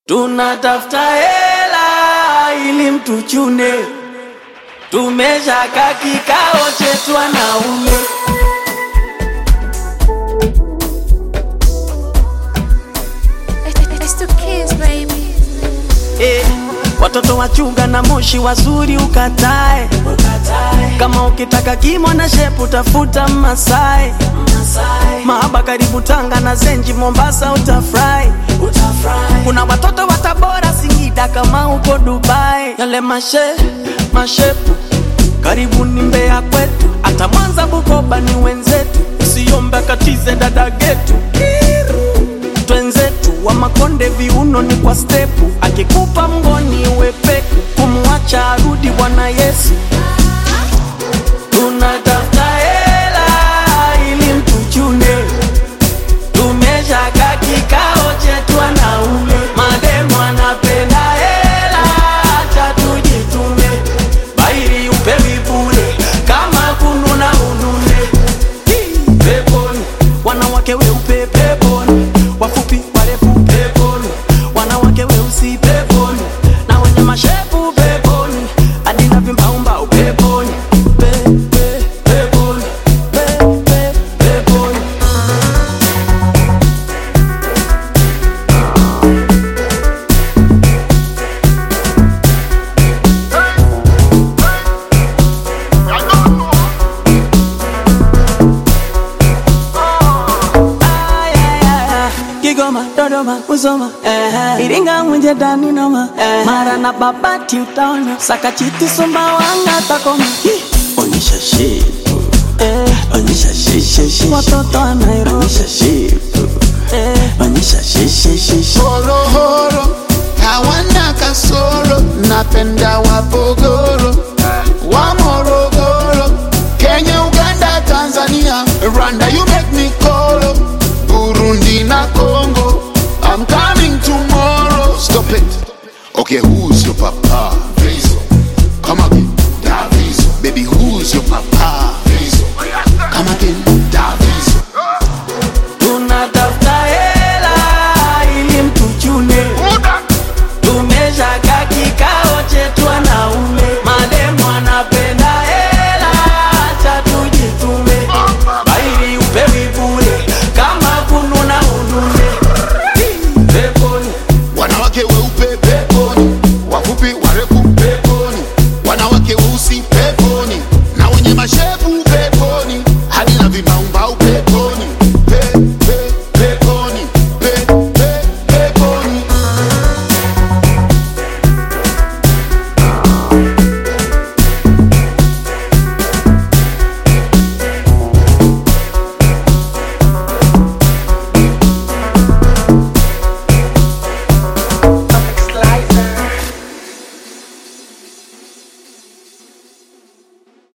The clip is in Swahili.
Tunatafuta hela ili mtuchune, tumeshaka kikao chetu wanaume. It's the kids, baby. Watoto wachunga na moshi wazuri ukatae. Kama ukitaka kimo na shepu tafuta Masai. Mahaba karibu Tanga na Zenji Mombasa utafry. Kuna watoto wa Tabora Singida kama uko Dubai. Yale mashepu karibu ni Mbeya kwetu. Hata Mwanza Bukoba ni wenzetu. Usiombe katize dada getu. Twenzetu wa Makonde viuno ni kwa stepu. Akikupa mgoni wepeku, kumuacha arudi Bwana Yesu. Tunatafuta hela ili mtuchune, tumeshaka kikao chetu wanaume. Mademu anapenda hela, acha tujitume. Bairi upewi bure, kama kununa unune. Peponi, wanawake weupe peponi, wafupi warefu peponi, wanawake weusi peponi, na wenye mashepu peponi, hadi na vimbaumbau peponi. Peponi, peponi. Kigoma, Dodoma, Musoma, Iringa, Mwenje, Dani, Noma, Mara na Babati utaona, Sakachiti, Sumbawanga, Takoma. Onyesha shepu, onyesha she. Watoto wa Nairobi, onyesha shepu, onyesha she. Horo horo, hawana kasoro, napenda wapogoro, wa Morogoro, Kenya, Uganda, Tanzania, Rwanda, you make me colo, Burundi na Congo, I'm coming tomorrow. Stop it. Okay, who's your papa?